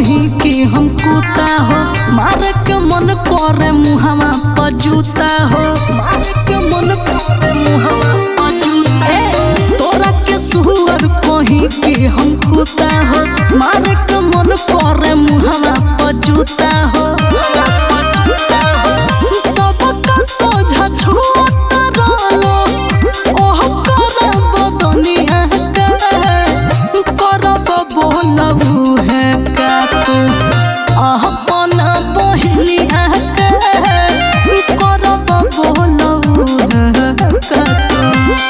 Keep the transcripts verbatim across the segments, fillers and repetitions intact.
कहीं कि हम कुत्ता हो, मारे के मन करे मुहावा पजूता हो, मारे के मन करे मुहावा पजूता। तोरा के सुअर कहीं कि हम कुत्ता हो, मारे के मन करे मुहावा पजूता हो। सबका सोझा छुअता रहलो, ओह करब दुनिया के, करब बोलबू है का तू अपन बहिनिया के, करब बोलबू है का तू।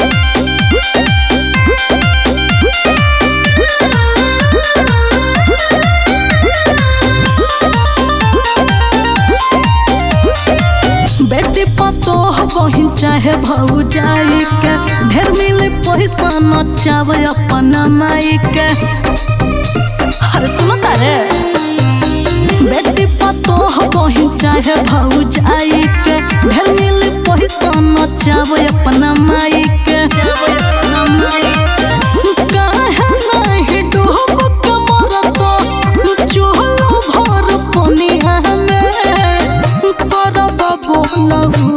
बेटी पतोह बहिन चाहे भौजाई के, ढेर मिले पैसा नचावे अपन माई के। अरे सुनो तारे, बेटी पतोह बहिन चाहे भौजाई के, ढेर मिले पैसा नचावे अपन माई के। काहे नहीं डूब के मरतो चूल्हा भर पनिया में, करब बोलबू